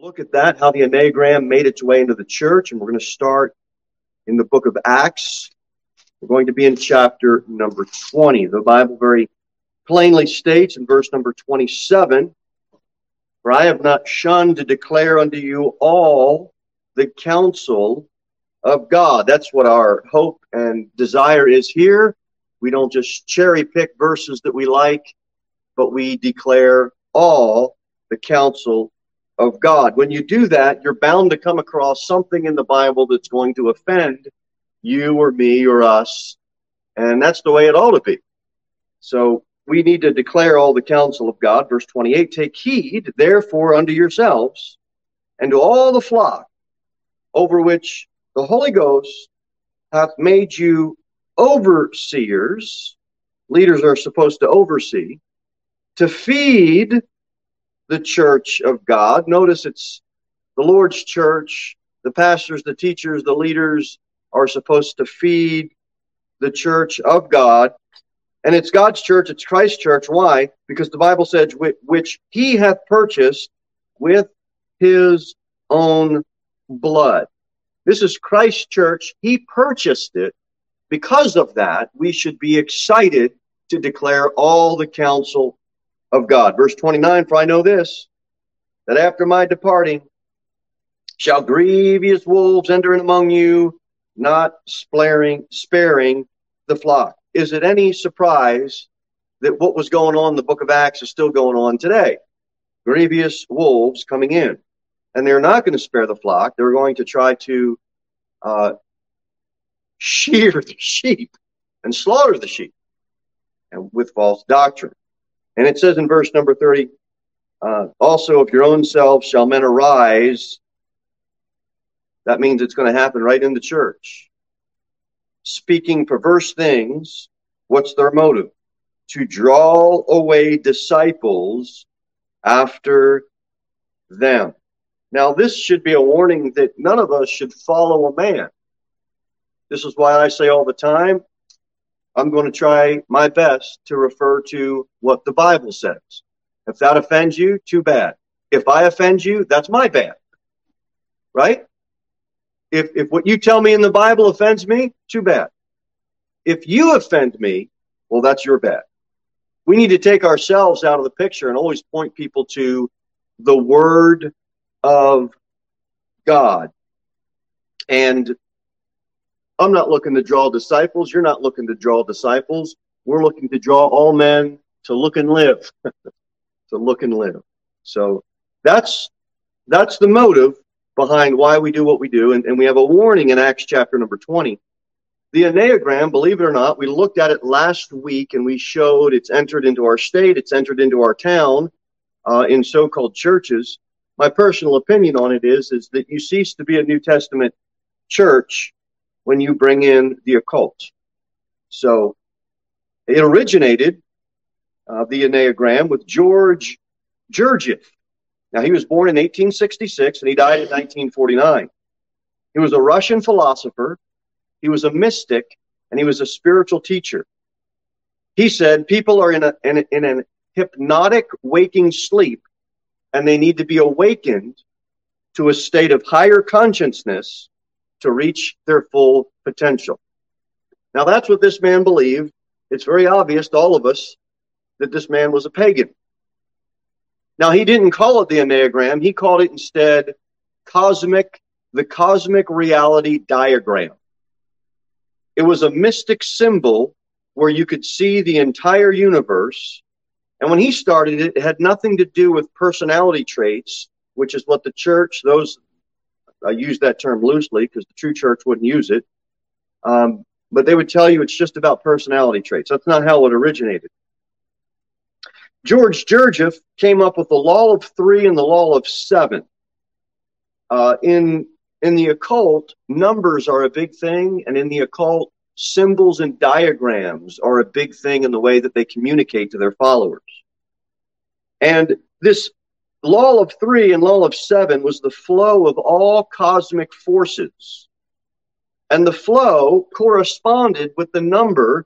Look at that, how the Enneagram made its way into the church, and we're going to start in the book of Acts. We're going to be in chapter number 20. The Bible very plainly states in verse number 27, "For I have not shunned to declare unto you all the counsel of God." That's what our hope and desire is here. We don't just cherry pick verses that we like, but we declare all the counsel of God. When you do that, you're bound to come across something in the Bible that's going to offend you or me or us, and that's the way it ought to be. So we need to declare all the counsel of God. Verse 28, "Take heed, therefore, unto yourselves, and to all the flock, over which the Holy Ghost hath made you overseers." Leaders are supposed to oversee, "to feed the church of God." Notice it's the Lord's church. The pastors, the teachers, the leaders are supposed to feed the church of God. And it's God's church, it's Christ's church. Why? Because the Bible says, "which he hath purchased with his own blood." This is Christ's church. He purchased it. Because of that, we should be excited to declare all the counsel of God. Verse 29, "For I know this, that after my departing shall grievous wolves enter in among you, not sparing the flock." Is it any surprise that what was going on in the book of Acts is still going on today? Grievous wolves coming in. And they're not going to spare the flock. They're going to try to shear the sheep and slaughter the sheep, and with false doctrine. And it says in verse number 30, "Also of your own selves shall men arise." That means it's going to happen right in the church. "Speaking perverse things." What's their motive? "To draw away disciples after them." Now, this should be a warning that none of us should follow a man. This is why I say all the time, I'm going to try my best to refer to what the Bible says. If that offends you, too bad. If I offend you, that's my bad. Right? If what you tell me in the Bible offends me, too bad. If you offend me, well, that's your bad. We need to take ourselves out of the picture and always point people to the Word of God. And I'm not looking to draw disciples. You're not looking to draw disciples. We're looking to draw all men to look and live. To look and live. So that's the motive behind why we do what we do. And we have a warning in Acts chapter number 20. The Enneagram, believe it or not, we looked at it last week and we showed it's entered into our state, it's entered into our town in so-called churches. My personal opinion on it is that you cease to be a New Testament church when you bring in the occult. So it originated, the Enneagram, with George Gurdjieff. Now, he was born in 1866 and he died in 1949. He was a Russian philosopher, he was a mystic, and he was a spiritual teacher. He said people are in an hypnotic waking sleep, and they need to be awakened to a state of higher consciousness to reach their full potential. Now, that's what this man believed. It's very obvious to all of us that this man was a pagan. Now, he didn't call it the Enneagram. He called it instead the cosmic reality diagram. It was a mystic symbol where you could see the entire universe. And when he started it, it had nothing to do with personality traits, which is what the church, I use that term loosely because the true church wouldn't use it. But they would tell you it's just about personality traits. That's not how it originated. George Gurdjieff came up with the law of 3 and the law of 7. In the occult, numbers are a big thing, and in the occult, symbols and diagrams are a big thing in the way that they communicate to their followers. And this law of 3 and law of 7 was the flow of all cosmic forces. And the flow corresponded with the number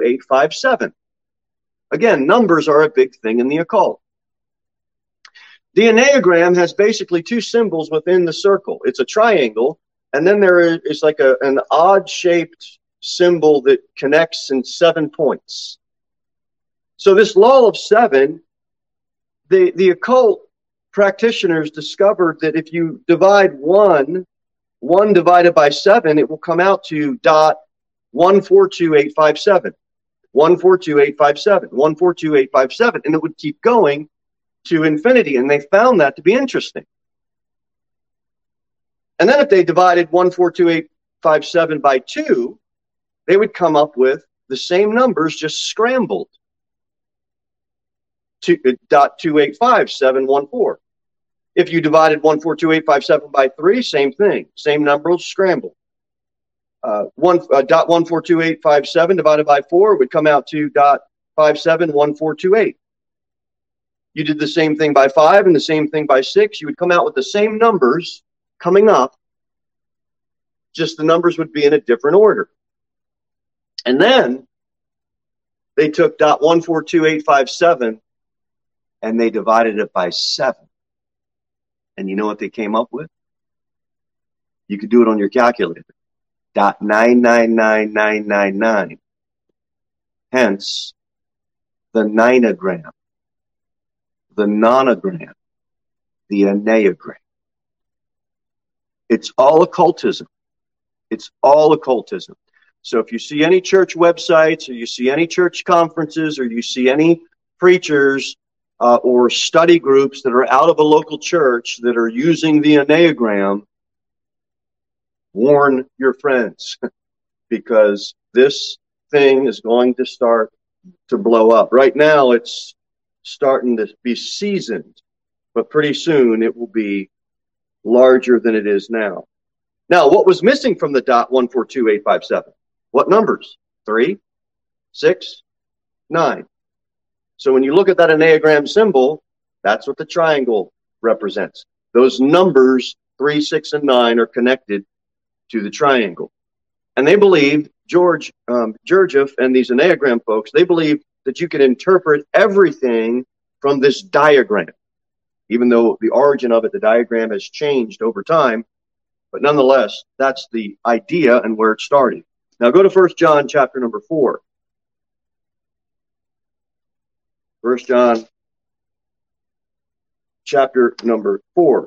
142857. Again, numbers are a big thing in the occult. The Enneagram has basically two symbols within the circle. It's a triangle, and then there is like an odd-shaped symbol that connects in 7 points. So this law of 7, the occult practitioners discovered that if you divide 1 divided by 7, it will come out to dot 142857, 142857, 142857, and it would keep going to infinity, and they found that to be interesting. And then if they divided 142857 by 2, they would come up with the same numbers, just scrambled. Dot 285,714. If you divided 142857 by 3, same thing, same numbers scrambled. Dot 142857 divided by 4 would come out to dot 571428. You did the same thing by 5 and the same thing by 6. You would come out with the same numbers coming up, just the numbers would be in a different order. And then they took dot 142857 and they divided it by 7. And you know what they came up with? You could do it on your calculator. Dot 999999. Hence, the ninogram, the nonogram, the enneagram. It's all occultism. It's all occultism. So if you see any church websites, or you see any church conferences, or you see any preachers or study groups that are out of a local church that are using the enneagram, warn your friends, because this thing is going to start to blow up. Right now, it's starting to be seasoned, but pretty soon it will be larger than it is now. Now, what was missing from the dot 142857? What numbers? 3, 6, 9. So when you look at that enneagram symbol, that's what the triangle represents. Those numbers, 3, 6, and 9, are connected to the triangle. And they believed, Gurdjieff and these enneagram folks, they believe that you can interpret everything from this diagram, even though the origin of it, the diagram, has changed over time. But nonetheless, that's the idea and where it started. Now go to 1 John chapter number 4. 1 John chapter number 4.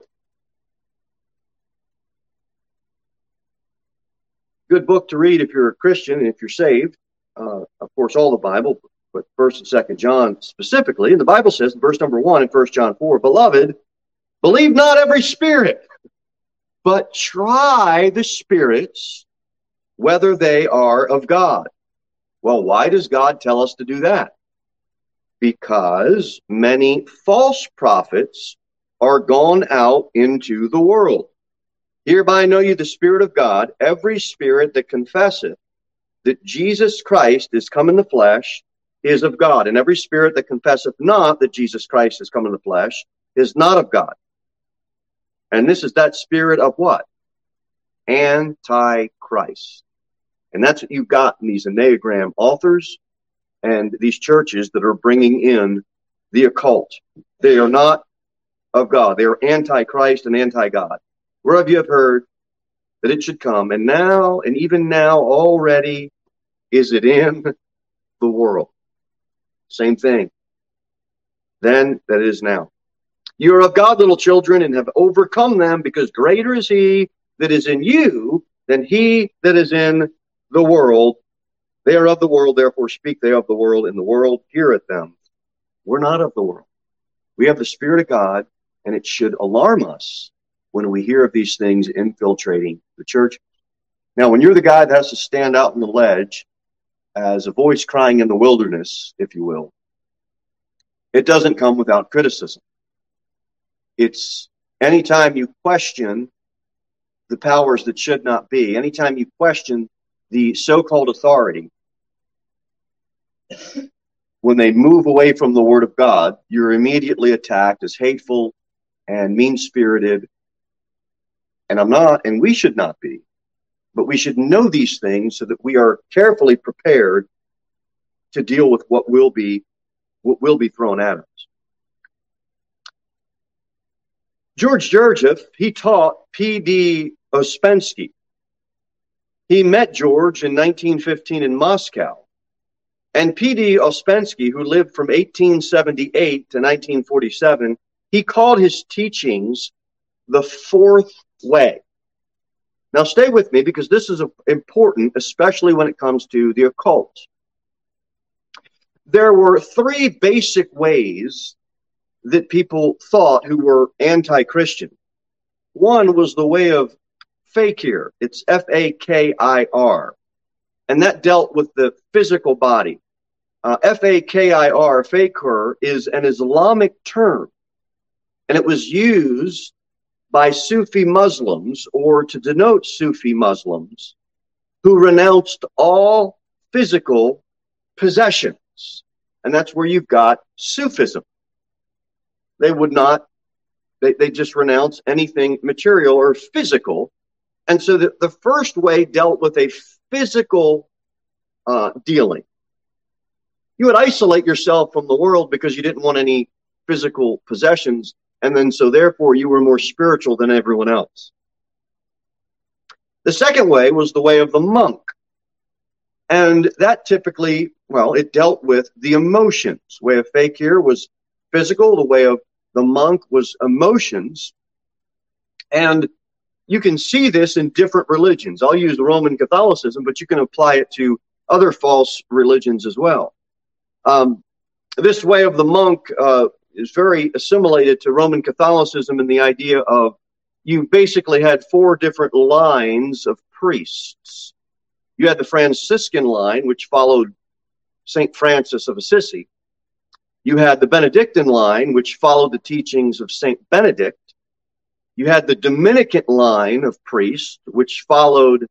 Good book to read if you're a Christian and if you're saved. Of course, all the Bible, but 1st and 2nd John specifically. And the Bible says in verse number 1 in 1 John 4, Beloved, believe not every spirit, but try the spirits, whether they are of God. Well, why does God tell us to do that? Because many false prophets are gone out into the world. Hereby know you the Spirit of God. Every spirit that confesseth that Jesus Christ is come in the flesh is of God. And every spirit that confesseth not that Jesus Christ is come in the flesh is not of God. And this is that spirit of what? Antichrist. And that's what you've got in these enneagram authors and these churches that are bringing in the occult. They are not of God. They are antichrist and anti-God. Wherever you have heard that it should come, and now, and even now already, is it in the world. Same thing. Then that is now. You are of God, little children, and have overcome them, because greater is he that is in you than he that is in the world. They are of the world, therefore speak they of the world, and the world heareth them. We're not of the world. We have the Spirit of God, and it should alarm us when we hear of these things infiltrating the church. Now, when you're the guy that has to stand out on the ledge as a voice crying in the wilderness, if you will, it doesn't come without criticism. It's anytime you question the powers that should not be, anytime you question the so-called authority, when they move away from the Word of God, you're immediately attacked as hateful and mean-spirited. And I'm not, and we should not be. But we should know these things so that we are carefully prepared to deal with what will be thrown at us. George Jurjeff, he taught P.D. Ouspensky. He met George in 1915 in Moscow. And P.D. Ouspensky, who lived from 1878 to 1947, he called his teachings the fourth way. Now stay with me, because this is important, especially when it comes to the occult. There were three basic ways that people thought who were anti-Christian. One was the way of fakir. It's F-A-K-I-R. And that dealt with the physical body. F-A-K-I-R, fakir, is an Islamic term. And it was used by Sufi Muslims, or to denote Sufi Muslims, who renounced all physical possessions. And that's where you've got Sufism. They would not, they just renounce anything material or physical. And so the first way dealt with a physical dealing. You would isolate yourself from the world because you didn't want any physical possessions. And then so therefore you were more spiritual than everyone else. The second way was the way of the monk. And that typically, well, it dealt with the emotions. The way of fakir was physical. The way of the monk was emotions. And you can see this in different religions. I'll use Roman Catholicism, but you can apply it to other false religions as well. This way of the monk is very assimilated to Roman Catholicism in the idea of you basically had four different lines of priests. You had the Franciscan line, which followed St. Francis of Assisi. You had the Benedictine line, which followed the teachings of St. Benedict. You had the Dominican line of priests, which followed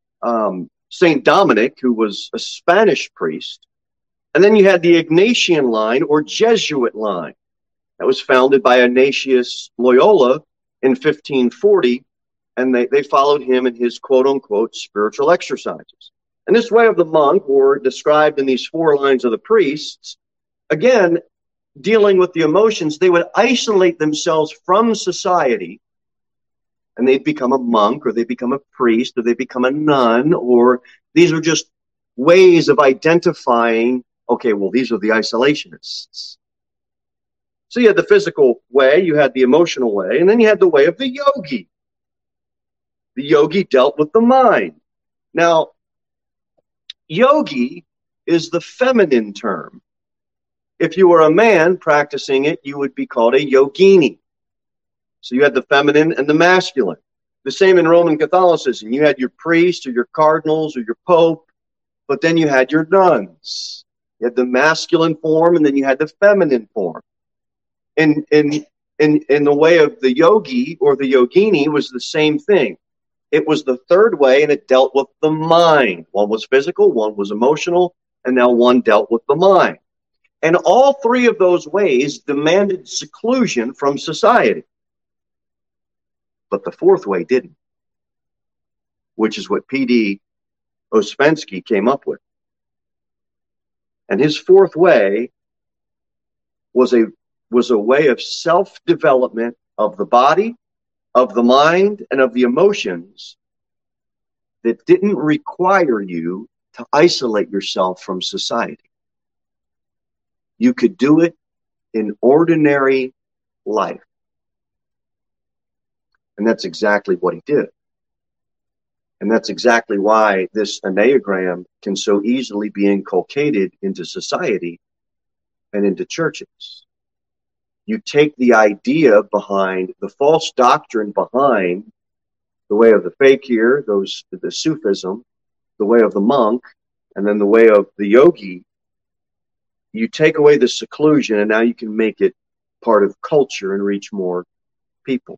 St. Dominic, who was a Spanish priest. And then you had the Ignatian line, or Jesuit line, that was founded by Ignatius Loyola in 1540. And they followed him in his quote-unquote spiritual exercises. And this way of the monk, or described in these four lines of the priests, again, dealing with the emotions, they would isolate themselves from society, and they'd become a monk, or they become a priest, or they become a nun, or these are just ways of identifying, okay, well, these are the isolationists. So you had the physical way, you had the emotional way, and then you had the way of the yogi. The yogi dealt with the mind. Now, yogi is the feminine term. If you were a man practicing it, you would be called a yogini. So you had the feminine and the masculine. The same in Roman Catholicism. You had your priests or your cardinals or your pope, but then you had your nuns. You had the masculine form, and then you had the feminine form. In the way of the yogi or the yogini was the same thing. It was the third way, and it dealt with the mind. One was physical, one was emotional, and now one dealt with the mind. And all three of those ways demanded seclusion from society. But the fourth way didn't, which is what P.D. Ouspensky came up with. And his fourth way was a way of self-development of the body, of the mind, and of the emotions that didn't require you to isolate yourself from society. You could do it in ordinary life. And that's exactly what he did. And that's exactly why this Enneagram can so easily be inculcated into society and into churches. You take the idea behind, the false doctrine behind the way of the fakir, the Sufism, the way of the monk, and then the way of the yogi. You take away the seclusion, and now you can make it part of culture and reach more people.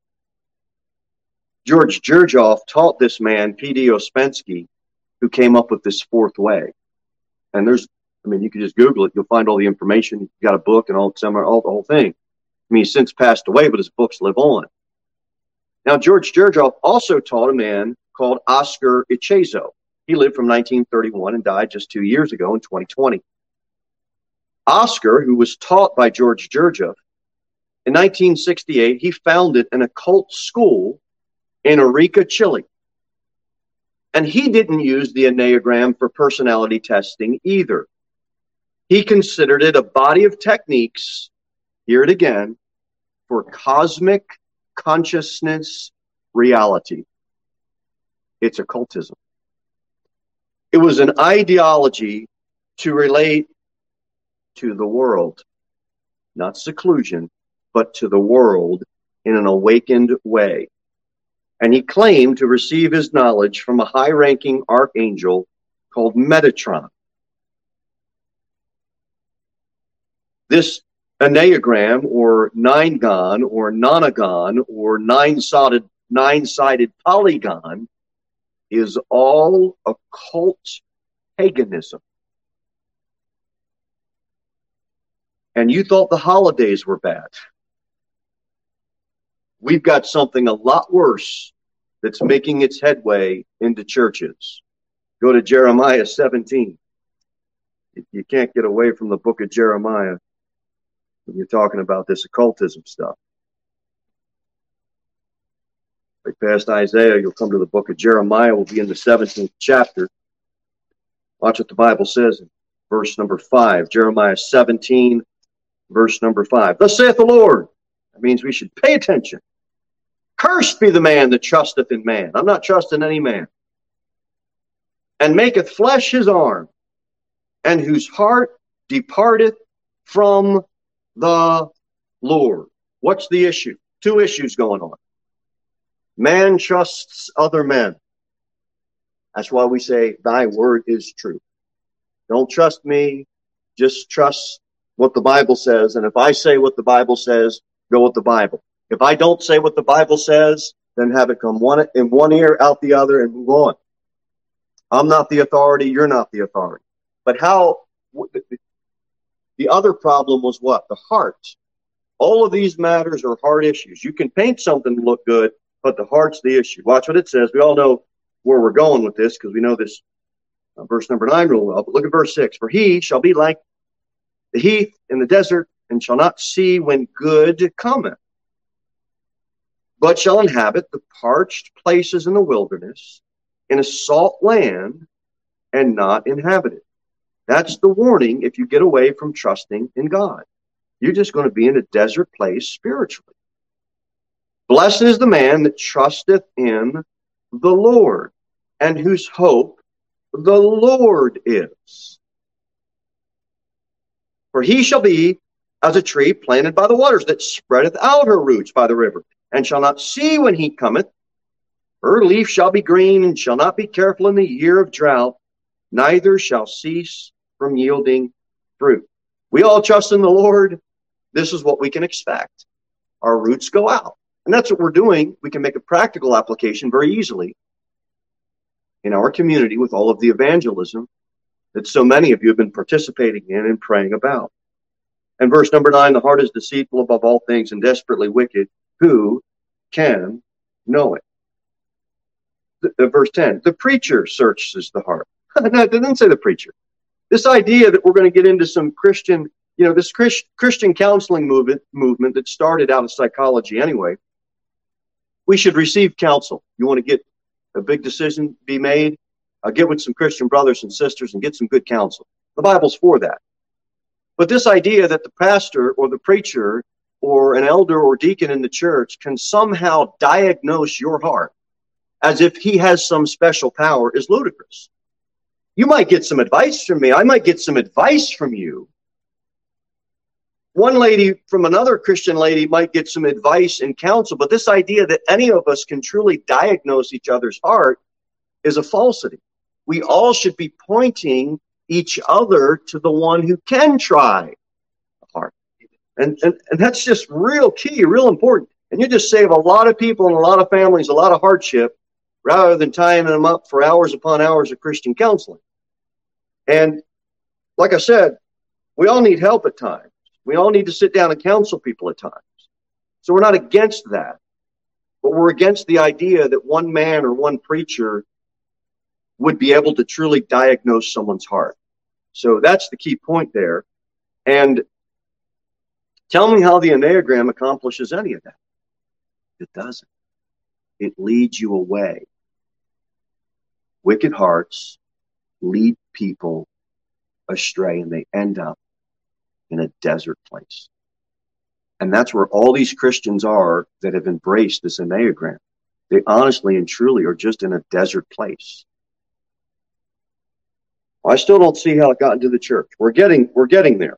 George Jurjeff taught this man, P.D. Ouspensky, who came up with this fourth way. And you can just Google it. You'll find all the information. You got a book and all the whole thing. He's since passed away, but his books live on. Now, George Jurjeff also taught a man called Oscar Ichazo. He lived from 1931 and died just 2 years ago in 2020. Oscar, who was taught by George Jurjeff, In 1968, he founded an occult school in Arica, Chile. And he didn't use the Enneagram for personality testing either. He considered it a body of techniques, hear it again, for cosmic consciousness reality. It's occultism. It was an ideology to relate to the world, not seclusion, but to the world in an awakened way. And he claimed to receive his knowledge from a high-ranking archangel called Metatron. This Enneagram, or Nine-Gon, or Nonagon, or nine-sided polygon is all occult paganism. And you thought the holidays were bad. We've got something a lot worse that's making its headway into churches. Go to Jeremiah 17. You can't get away from the book of Jeremiah when you're talking about this occultism stuff. Right past Isaiah, you'll come to the book of Jeremiah. We'll be in the 17th chapter. Watch what the Bible says in verse number 5. Jeremiah 17, verse number 5. Thus saith the Lord. That means we should pay attention. Cursed be the man that trusteth in man. I'm not trusting any man. And maketh flesh his arm, and whose heart departeth from the Lord. What's the issue? Two issues going on. Man trusts other men. That's why we say, thy word is true. Don't trust me. Just trust what the Bible says. And if I say what the Bible says, go with the Bible. If I don't say what the Bible says, then have it come in one ear, out the other, and move on. I'm not the authority. You're not the authority. But the other problem was what? The heart. All of these matters are heart issues. You can paint something to look good, but the heart's the issue. Watch what it says. We all know where we're going with this because we know this verse number 9 real well. But look at verse 6. For he shall be like the heath in the desert, and shall not see when good cometh, but shall inhabit the parched places in the wilderness, in a salt land, and not inhabit it. That's the warning if you get away from trusting in God. You're just going to be in a desert place spiritually. Blessed is the man that trusteth in the Lord, and whose hope the Lord is. For he shall be as a tree planted by the waters, that spreadeth out her roots by the river, and shall not see when he cometh. Her leaf shall be green, and shall not be careful in the year of drought, neither shall cease from yielding fruit. We all trust in the Lord. This is what we can expect. Our roots go out. And that's what we're doing. We can make a practical application very easily in our community with all of the evangelism that so many of you have been participating in and praying about. And verse number 9, the heart is deceitful above all things and desperately wicked. Who can know it? Verse 10, the preacher searches the heart. No, it didn't say the preacher. This idea that we're going to get into some Christian, this Christian counseling movement that started out of psychology anyway. We should receive counsel. You want to get a big decision be made? Get with some Christian brothers and sisters and get some good counsel. The Bible's for that. But this idea that the pastor or the preacher or an elder or deacon in the church can somehow diagnose your heart as if he has some special power is ludicrous. You might get some advice from me. I might get some advice from you. One lady from another Christian lady might get some advice and counsel, but this idea that any of us can truly diagnose each other's heart is a falsity. We all should be pointing each other to the one who can try the heart. And that's just real key, real important. And you just save a lot of people and a lot of families a lot of hardship rather than tying them up for hours upon hours of Christian counseling. And like I said, we all need help at times. We all need to sit down and counsel people at times. So we're not against that. But we're against the idea that one man or one preacher would be able to truly diagnose someone's heart. So that's the key point there. And Tell me how the Enneagram accomplishes any of that. It doesn't. It leads you away. Wicked hearts lead people astray, and they end up in a desert place. And that's where all these Christians are that have embraced this Enneagram. They honestly and truly are just in a desert place. I still don't see how it got into the church. We're getting there.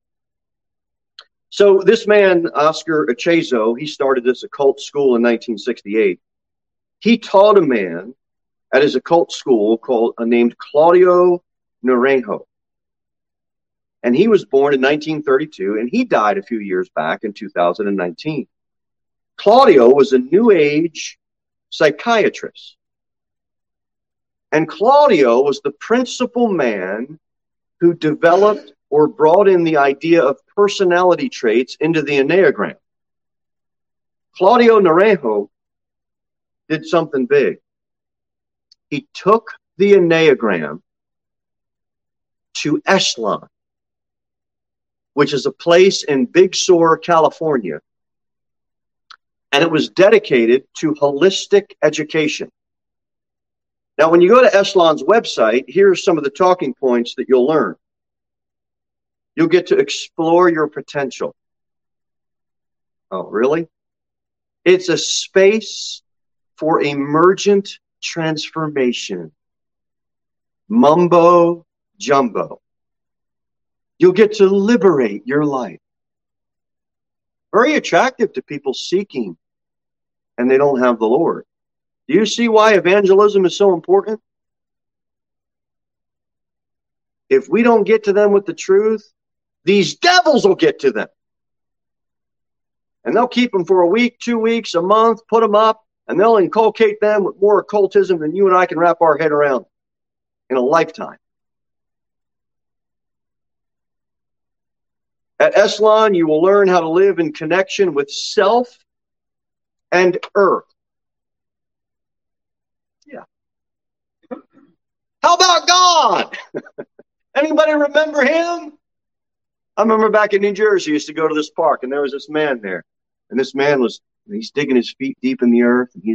So this man, Oscar Achazo, he started this occult school in 1968. He taught a man at his occult school named Claudio Naranjo. And he was born in 1932, and he died a few years back in 2019. Claudio was a New Age psychiatrist. And Claudio was the principal man who developed or brought in the idea of personality traits into the Enneagram. Claudio Naranjo did something big. He took the Enneagram to Esalen, which is a place in Big Sur, California, and it was dedicated to holistic education. Now, when you go to Esalen's website, here's some of the talking points that you'll learn. You'll get to explore your potential. Oh, really? It's a space for emergent transformation. Mumbo jumbo. You'll get to liberate your life. Very attractive to people seeking and they don't have the Lord. Do you see why evangelism is so important? If we don't get to them with the truth, these devils will get to them. And they'll keep them for a week, 2 weeks, a month, put them up, and they'll inculcate them with more occultism than you and I can wrap our head around in a lifetime. At Esalen, you will learn how to live in connection with self and earth. Yeah. How about God? Anybody remember him? I remember back in New Jersey, I used to go to this park, and there was this man there. And this man he's digging his feet deep in the earth, and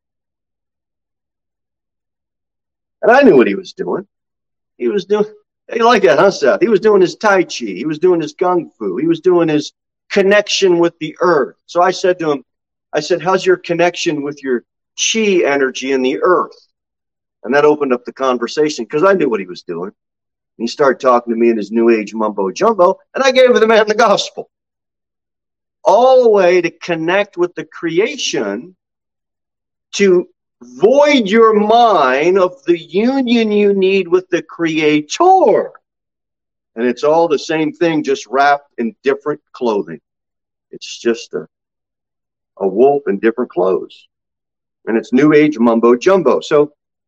I knew what he was doing. He like that, huh, Seth? He was doing his Tai Chi. He was doing his Kung Fu. He was doing his connection with the earth. So I said to him, how's your connection with your Chi energy in the earth? And that opened up the conversation because I knew what he was doing. And he started talking to me in his New Age mumbo jumbo, and I gave the man the gospel. All the way to connect with the creation, to void your mind of the union you need with the Creator. And it's all the same thing, just wrapped in different clothing. It's just a wolf in different clothes. And it's New Age mumbo jumbo. So,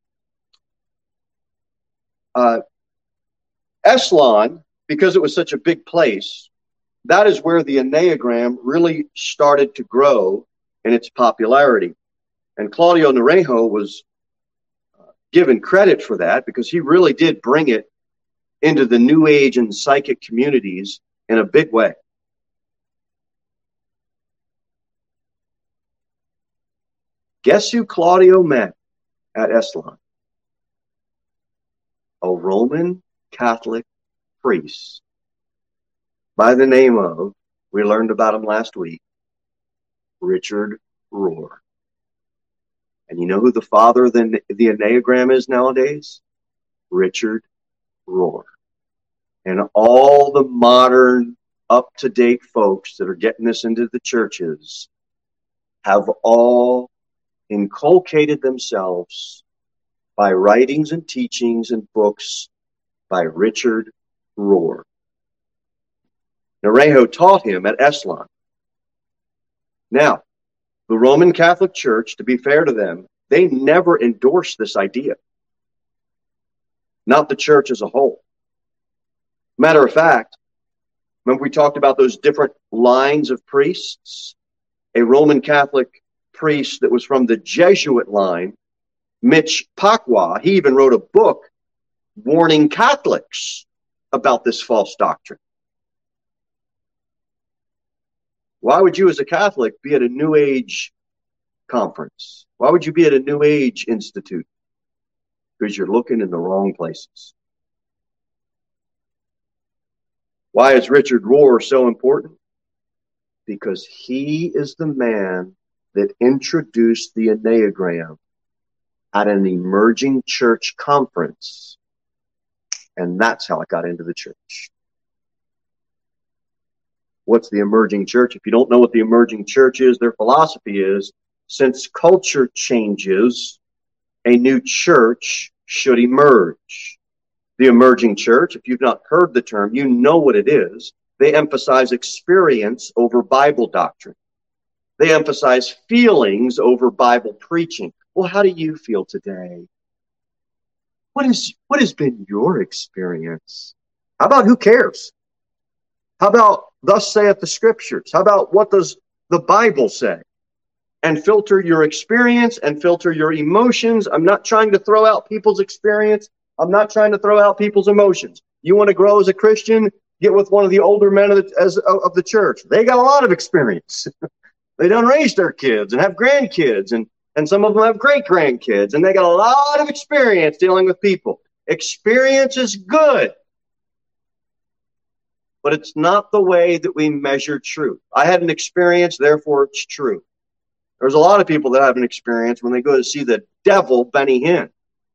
Esalen, because it was such a big place, that is where the Enneagram really started to grow in its popularity. And Claudio Naranjo was given credit for that because he really did bring it into the New Age and psychic communities in a big way. Guess who Claudio met at Esalen? A Roman Catholic priest by the name of, we learned about him last week, Richard Rohr. And you know who the father of the Enneagram is nowadays? Richard Rohr. And all the modern, up-to-date folks that are getting this into the churches have all inculcated themselves by writings and teachings and books by Richard Rohr. Naranjo taught him at Esalen. Now, the Roman Catholic Church, to be fair to them, they never endorsed this idea. Not the church as a whole. Matter of fact, remember we talked about those different lines of priests? A Roman Catholic priest that was from the Jesuit line, Mitch Pacwa, he even wrote a book warning Catholics about this false doctrine. Why would you as a Catholic be at a New Age conference? Why would you be at a New Age institute? Because you're looking in the wrong places. Why is Richard Rohr so important? Because he is the man that introduced the Enneagram at an emerging church conference. And that's how it got into the church. What's the emerging church? If you don't know what the emerging church is, their philosophy is, since culture changes, a new church should emerge. The emerging church, if you've not heard the term, you know what it is. They emphasize experience over Bible doctrine. They emphasize feelings over Bible preaching. Well, how do you feel today? What has been your experience? How about who cares? How about thus saith the Scriptures? How about what does the Bible say? And filter your experience and filter your emotions. I'm not trying to throw out people's experience. I'm not trying to throw out people's emotions. You want to grow as a Christian? Get with one of the older men of the church. They got a lot of experience. They done raised their kids and have grandkids, and some of them have great-grandkids, and they got a lot of experience dealing with people. Experience is good, but it's not the way that we measure truth. I had an experience, therefore it's true. There's a lot of people that have an experience when they go to see the devil, Benny Hinn.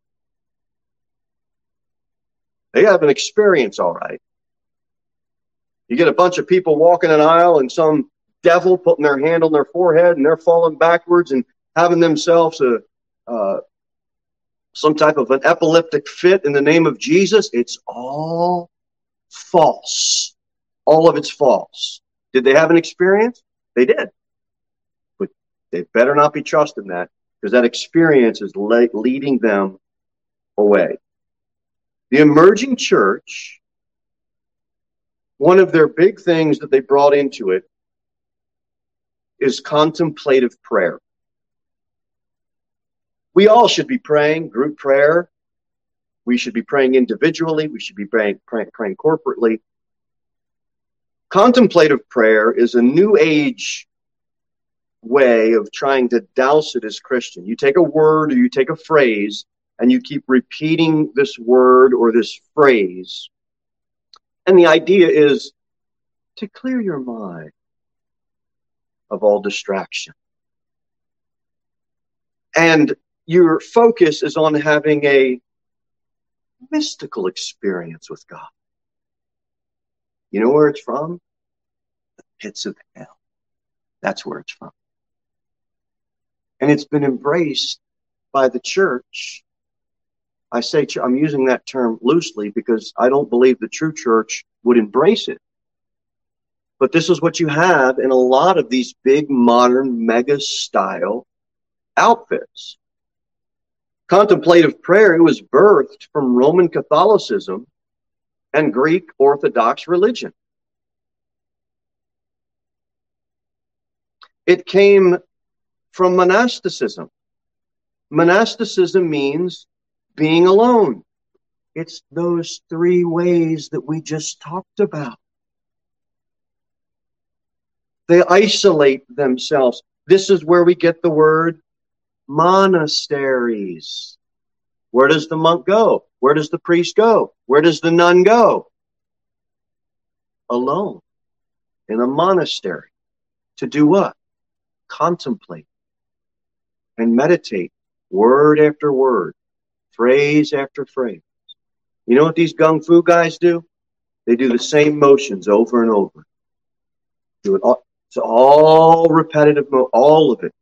They have an experience, all right. You get a bunch of people walking an aisle and some devil putting their hand on their forehead and they're falling backwards and having themselves some type of an epileptic fit in the name of Jesus. It's all false. All of it's false. Did they have an experience? They did. But they better not be trusting that, because that experience is leading them away. The emerging church, one of their big things that they brought into it is contemplative prayer. We all should be praying group prayer. We should be praying individually. We should be praying corporately. Contemplative prayer is a new age way of trying to douse it as Christian. You take a word or you take a phrase and you keep repeating this word or this phrase. And the idea is to clear your mind of all distraction. And your focus is on having a mystical experience with God. You know where it's from? The pits of hell. That's where it's from. And it's been embraced by the church. I say I'm using that term loosely because I don't believe the true church would embrace it. But this is what you have in a lot of these big modern mega style outfits. Contemplative prayer, it was birthed from Roman Catholicism and Greek Orthodox religion. It came from monasticism. Monasticism means being alone. It's those three ways that we just talked about. They isolate themselves. This is where we get the word monasteries. Where does the monk go? Where does the priest go? Where does the nun go? Alone. In a monastery. To do what? Contemplate and meditate. Word after word. Phrase after phrase. You know what these gung fu guys do? They do the same motions over and over. Do it all. It's all repetitive, all of it.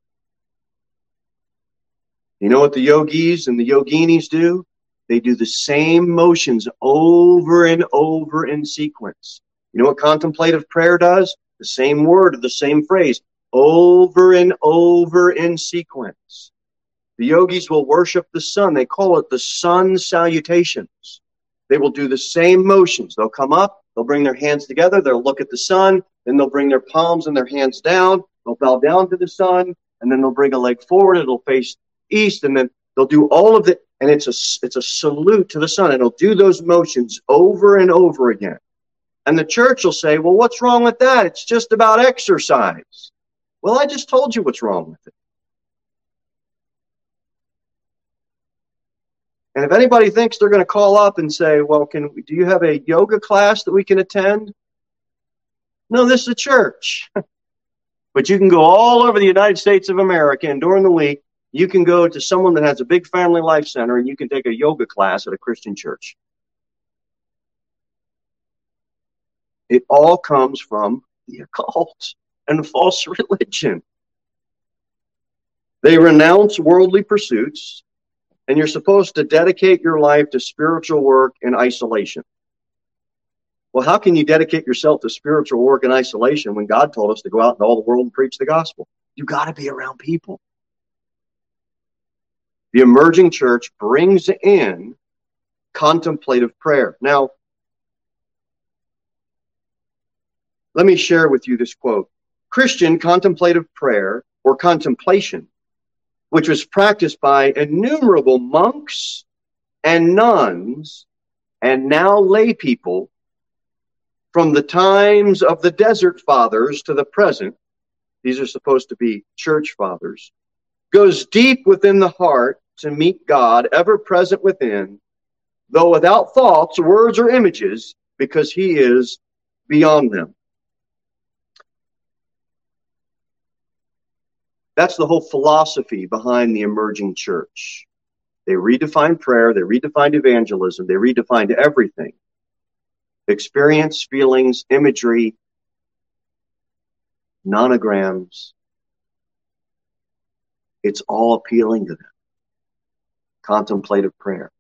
You know what the yogis and the yoginis do? They do the same motions over and over in sequence. You know what contemplative prayer does? The same word, the same phrase, over and over in sequence. The yogis will worship the sun. They call it the sun salutations. They will do the same motions. They'll come up, they'll bring their hands together, they'll look at the sun, then they'll bring their palms and their hands down, they'll bow down to the sun, and then they'll bring a leg forward, it'll face east, and then they'll do all of it, and it's a salute to the sun, and they'll do those motions over and over again. And the church will say, well, what's wrong with that? It's just about exercise. Well, I just told you what's wrong with it. And if anybody thinks they're going to call up and say, well, do you have a yoga class that we can attend? No, this is a church. But you can go all over the United States of America, and during the week, you can go to someone that has a big family life center, and you can take a yoga class at a Christian church. It all comes from the occult and false religion. They renounce worldly pursuits, and you're supposed to dedicate your life to spiritual work in isolation. Well, how can you dedicate yourself to spiritual work in isolation when God told us to go out into all the world and preach the gospel? You got to be around people. The emerging church brings in contemplative prayer. Now, let me share with you this quote. Christian contemplative prayer, or contemplation, which was practiced by innumerable monks and nuns and now lay people from the times of the Desert Fathers to the present, these are supposed to be church fathers, goes deep within the heart to meet God, ever present within, though without thoughts, words, or images, because he is beyond them. That's the whole philosophy behind the emerging church. They redefined prayer, they redefined evangelism, they redefined everything. Experience, feelings, imagery, nonograms. It's all appealing to them. Contemplative prayer.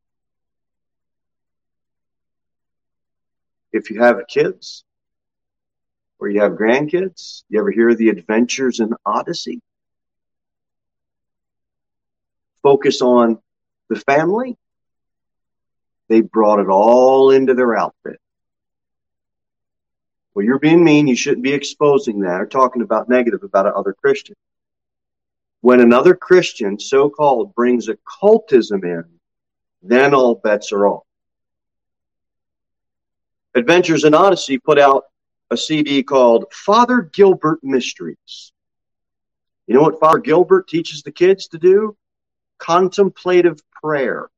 If you have kids or you have grandkids, you ever hear the Adventures in Odyssey? Focus on the family. They brought it all into their outfit. Well, you're being mean. You shouldn't be exposing that or talking about negative about another Christian. When another Christian, so-called, brings occultism in, then all bets are off. Adventures in Odyssey put out a CD called Father Gilbert Mysteries. You know what Father Gilbert teaches the kids to do? Contemplative prayer.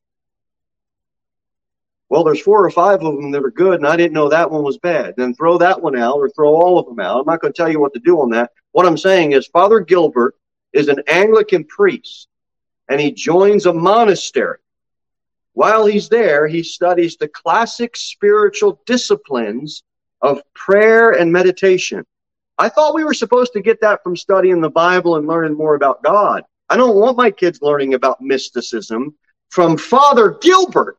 Well, there's 4 or 5 of them that are good, and I didn't know that one was bad. Then throw that one out or throw all of them out. I'm not going to tell you what to do on that. What I'm saying is Father Gilbert is an Anglican priest, and he joins a monastery. While he's there, he studies the classic spiritual disciplines of prayer and meditation. I thought we were supposed to get that from studying the Bible and learning more about God. I don't want my kids learning about mysticism from Father Gilbert.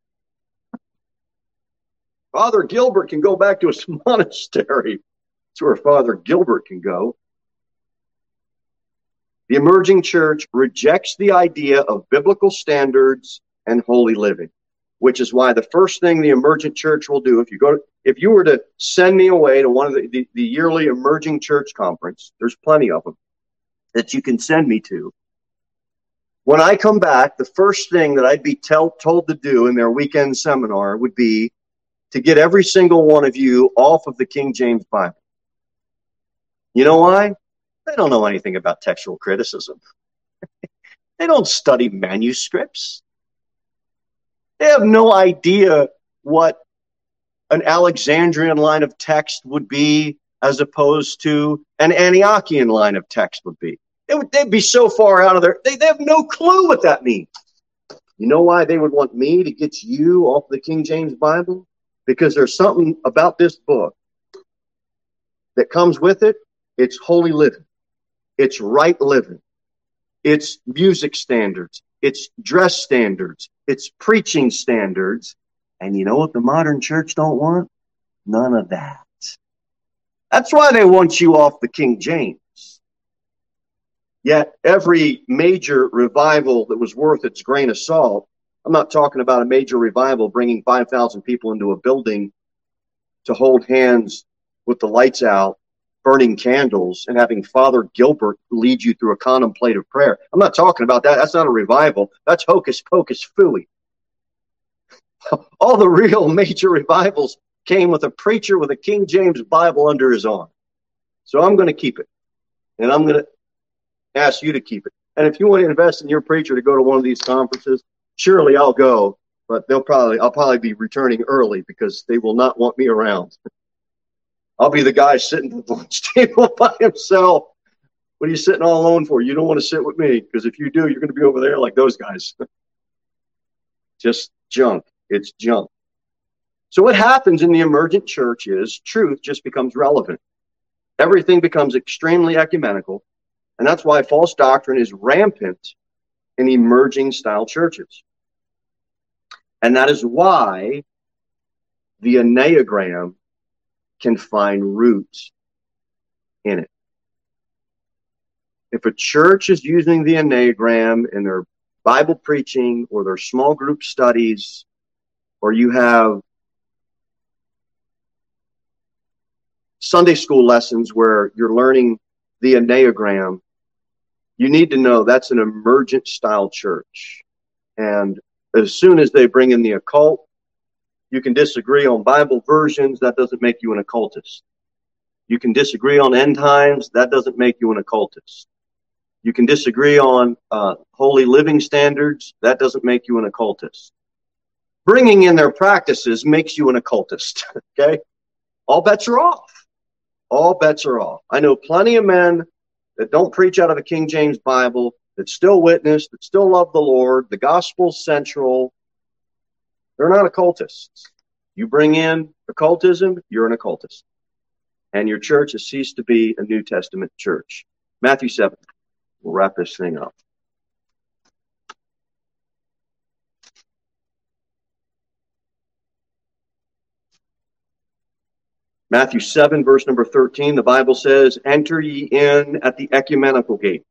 Father Gilbert can go back to his monastery. That's where Father Gilbert can go. The emerging church rejects the idea of biblical standards and holy living, which is why the first thing the emergent church will do, if you were to send me away to one of the yearly emerging church conference, there's plenty of them that you can send me to. When I come back, the first thing that I'd be told to do in their weekend seminar would be to get every single one of you off of the King James Bible. You know why? They don't know anything about textual criticism. They don't study manuscripts. They have no idea what an Alexandrian line of text would be as opposed to an Antiochian line of text would be. They'd be so far out of they have no clue what that means. You know why they would want me to get you off the King James Bible? Because there's something about this book that comes with it. It's holy living. It's right living. It's music standards. It's dress standards. It's preaching standards. And you know what the modern church don't want? None of that. That's why they want you off the King James. Yet every major revival that was worth its grain of salt, I'm not talking about a major revival bringing 5,000 people into a building to hold hands with the lights out, burning candles, and having Father Gilbert lead you through a contemplative prayer. I'm not talking about that. That's not a revival. That's hocus pocus phooey. All the real major revivals came with a preacher with a King James Bible under his arm. So I'm going to keep it. And I'm going to ask you to keep it. And if you want to invest in your preacher to go to one of these conferences, surely I'll go. But I'll probably be returning early because they will not want me around. I'll be the guy sitting at the lunch table by himself. What are you sitting all alone for? You don't want to sit with me, because if you do, you're going to be over there like those guys. Just junk. It's junk. So what happens in the emergent church is truth just becomes relevant. Everything becomes extremely ecumenical, and that's why false doctrine is rampant in emerging style churches. And that is why the Enneagram can find roots in it. If a church is using the Enneagram in their Bible preaching or their small group studies, or you have Sunday school lessons where you're learning the Enneagram, you need to know that's an emergent style church. And as soon as they bring in the occult, you can disagree on Bible versions. That doesn't make you an occultist. You can disagree on end times. That doesn't make you an occultist. You can disagree on holy living standards. That doesn't make you an occultist. Bringing in their practices makes you an occultist. Okay? All bets are off. All bets are off. I know plenty of men that don't preach out of a King James Bible, that still witness, that still love the Lord, the gospel's central. They're not occultists. You bring in occultism, you're an occultist. And your church has ceased to be a New Testament church. Matthew 7. We'll wrap this thing up. Matthew 7, verse number 13, the Bible says, "Enter ye in at the ecumenical gate."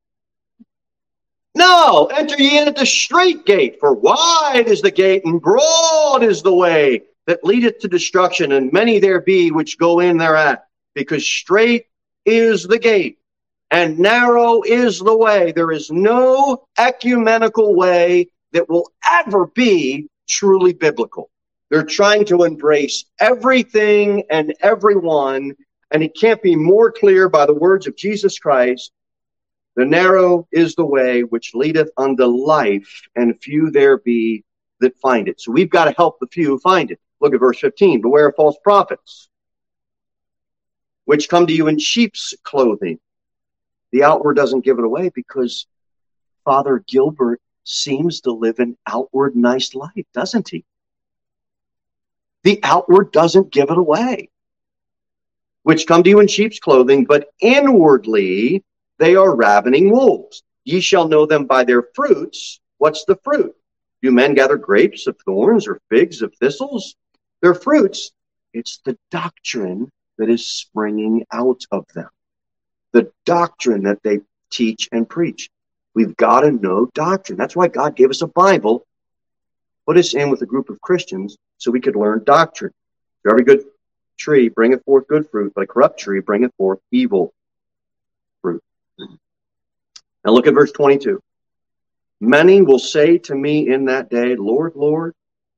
No, enter ye in at the straight gate, for wide is the gate and broad is the way that leadeth to destruction, and many there be which go in thereat. Because straight is the gate, and narrow is the way. There is no ecumenical way that will ever be truly biblical. They're trying to embrace everything and everyone, and it can't be more clear by the words of Jesus Christ. The narrow is the way which leadeth unto life, and few there be that find it. So we've got to help the few find it. Look at verse 15. "Beware of false prophets, which come to you in sheep's clothing." The outward doesn't give it away, because Father Gilbert seems to live an outward nice life, doesn't he? The outward doesn't give it away. "Which come to you in sheep's clothing, but inwardly they are ravening wolves. Ye shall know them by their fruits." What's the fruit? Do men gather grapes of thorns or figs of thistles? Their fruits, it's the doctrine that is springing out of them. The doctrine that they teach and preach. We've got to know doctrine. That's why God gave us a Bible, put us in with a group of Christians so we could learn doctrine. "For every good tree bringeth forth good fruit, but a corrupt tree bringeth forth evil fruit." Now look at verse 22. "Many will say to me in that day, Lord, Lord,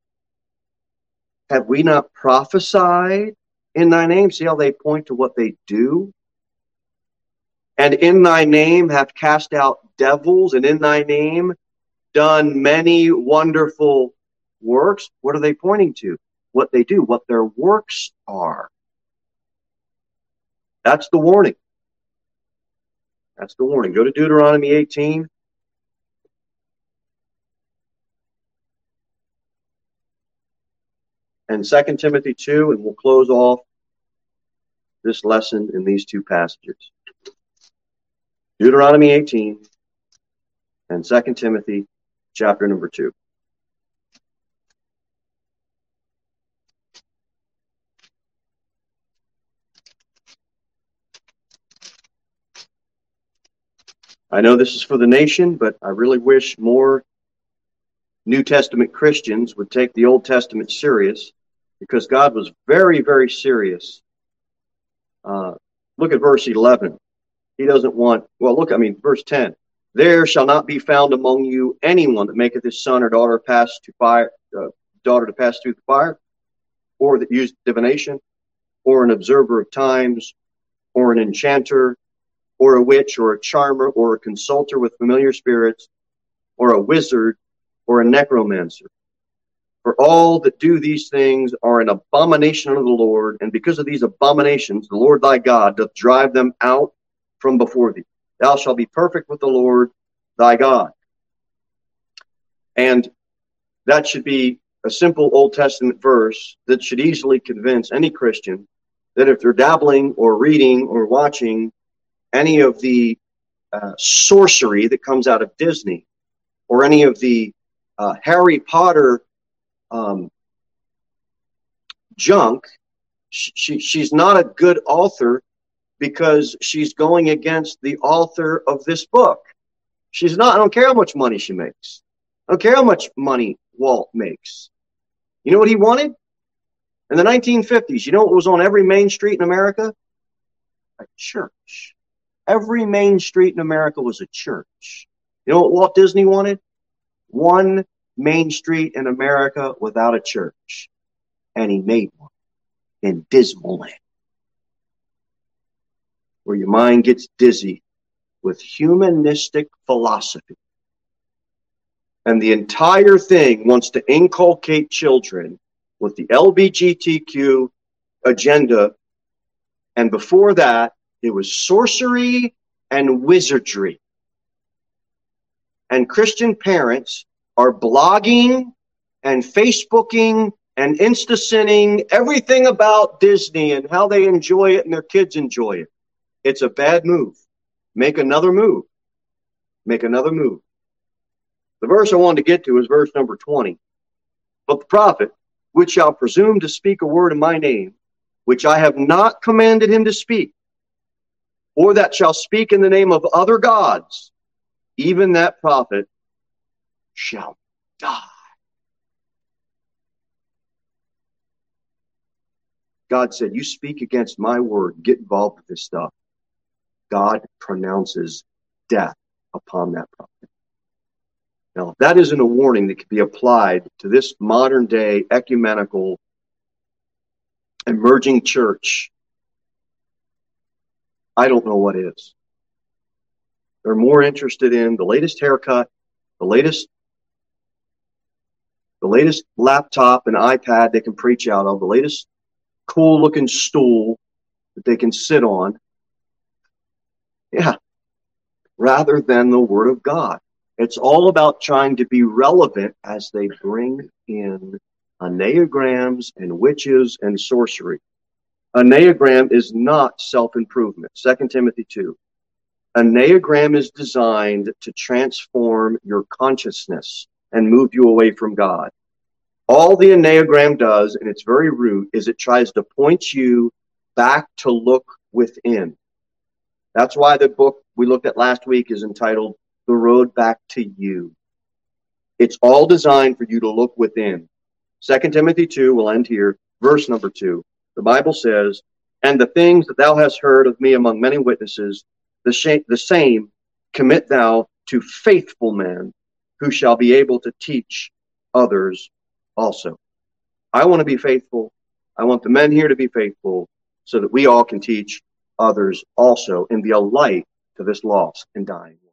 have we not prophesied in thy name?" See how they point to what they do? "And in thy name have cast out devils, and in thy name done many wonderful works." What are they pointing to? What they do, what their works are. That's the warning. That's the warning. Go to Deuteronomy 18. And 2 Timothy 2, and we'll close off this lesson in these two passages. Deuteronomy 18 and 2 Timothy chapter number 2. I know this is for the nation, but I really wish more New Testament Christians would take the Old Testament serious, because God was very, very serious. Look at verse 11. He doesn't want, verse 10. "There shall not be found among you anyone that maketh his son or daughter pass through the fire, or that used divination, or an observer of times, or an enchanter, or a witch, or a charmer, or a consulter with familiar spirits, or a wizard, or a necromancer. For all that do these things are an abomination unto the Lord, and because of these abominations, the Lord thy God doth drive them out from before thee. Thou shalt be perfect with the Lord thy God. And that should be a simple Old Testament verse that should easily convince any Christian that if they're dabbling or reading or watching any of the sorcery that comes out of Disney, or any of the Harry Potter junk, she's not a good author because she's going against the author of this book. She's not. I don't care how much money she makes. I don't care how much money Walt makes. You know what he wanted? In the 1950s, you know what was on every main street in America? A church. Every main street in America was a church. You know what Walt Disney wanted? One main street in America without a church. And he made one in Dismaland, where your mind gets dizzy with humanistic philosophy. And the entire thing wants to inculcate children with the LGBTQ agenda. And before that, it was sorcery and wizardry. And Christian parents are blogging and Facebooking and Insta-sinning everything about Disney and how they enjoy it and their kids enjoy it. It's a bad move. Make another move. Make another move. The verse I wanted to get to is verse number 20. But the prophet, which shall presume to speak a word in my name, which I have not commanded him to speak, or that shall speak in the name of other gods, even that prophet shall die. God said, you speak against my word, get involved with this stuff. God pronounces death upon that prophet. Now, that isn't a warning that can be applied to this modern day ecumenical emerging church. I don't know what is. They're more interested in the latest haircut, the latest laptop and iPad they can preach out of, the latest cool looking stool that they can sit on. Yeah. Rather than the Word of God. It's all about trying to be relevant as they bring in enneagrams and witches and sorcery. Enneagram is not self-improvement. 2 Timothy 2. Enneagram is designed to transform your consciousness and move you away from God. All the Enneagram does, in its very root, is it tries to point you back to look within. That's why the book we looked at last week is entitled The Road Back to You. It's all designed for you to look within. 2 Timothy 2, we'll end here, verse number 2. The Bible says, and the things that thou hast heard of me among many witnesses, the same commit thou to faithful men who shall be able to teach others also. I want to be faithful. I want the men here to be faithful so that we all can teach others also and be a light to this lost and dying world.